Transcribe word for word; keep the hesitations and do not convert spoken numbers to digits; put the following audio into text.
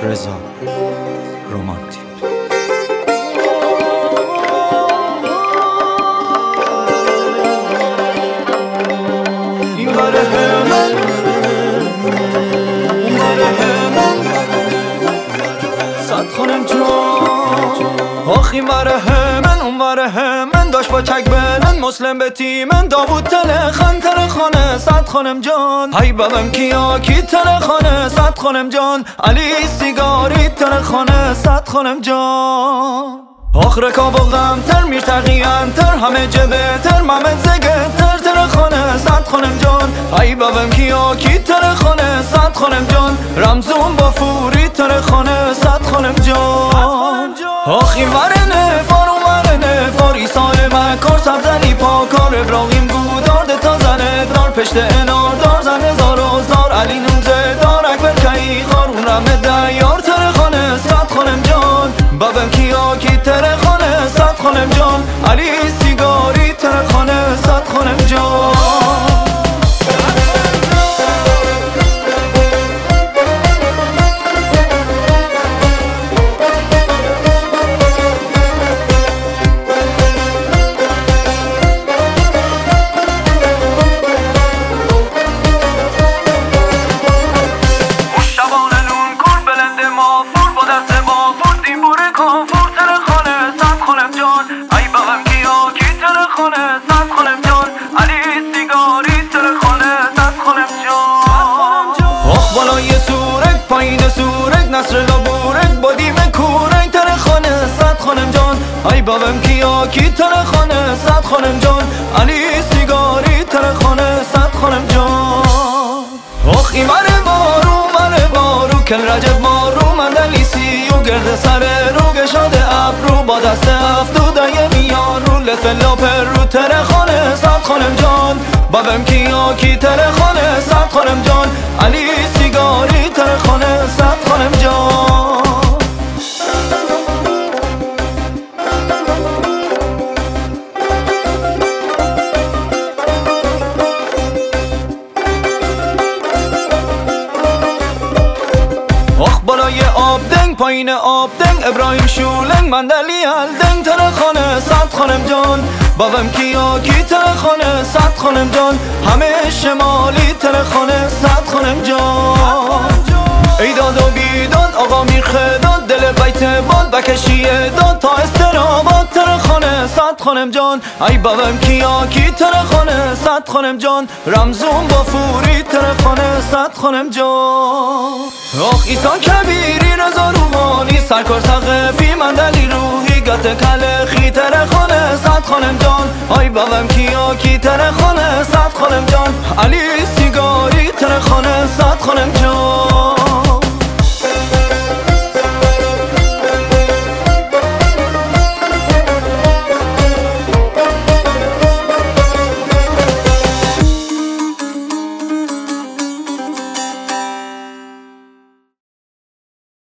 رضا رومانتیک. این بره من اون بره من صد خانم جان آخ این بره من اون بره من داشت با چک بلن مسلم به تیمن داوود تله خان تره خانه صد خانم جان های بابم کیا کی تره خانه صد خانم جان علی سیگاری تره خانه صد خانم جان آخ رکاب و غم تر میر تقیان تر همه جبه تر محمد زگه تر تره خانه صد خانم جان های بابم کیا کی تره خانه صد خانم جان رمزون با فوری تره خانه صد خانم جان آخ این ورنه فار اون ورنه فار ایسای مکار سبزنی پاکار ابراهیم گودارد تا زنه دار پشت انار دار زنه زار و زار علی نوزه دار اکبر کهی خار اون رمه دیار تره خانه صد خانم جان بابم کیا کی تره خانه صد خانم جان علی سیگاری تره خانه صد خانم جان نصر لابورک با دیم کورک تره خانه صد خانم جان ای بابم کیا کی تره خانه صد خانم جان علی سیگاری تره خانه صد خانم جان آخ این بره بارو بره بارو کل رجب مارو من دلیسی و گرد سر رو گشاده ابرو با دست افدودای میان رو لفلا پر رو تره خانه صد خانم جان بابم کیا کی تره خانه صد خانم جان علی سیگاری تره خانه صد خانم جان آخ بالای آب دنگ پایین آب دنگ ابراهیم شولنگ مندلی الدنگ تره خانه صد خانم جان بابم کیا کی تره خانه صد خانم جان همه شمالی تره خانه صد خانم جان ایداد و بیداد آقا میرخداد دل بیت باد بکشیه داد تا استراباد تره خانه صد خانم جان ای بابم کیا کی تره خانه صد خانم جان رمزون با فوری تره خانه صد خانم جان آخ ایسا کبیری رضا روحانی سرکار سقفی مندلی روحی گت کلخی تره خانه صد خانم جان ای بابم کیا کی تره خانه صد خانم جان علی سیگاری تره خانه صد خانم جان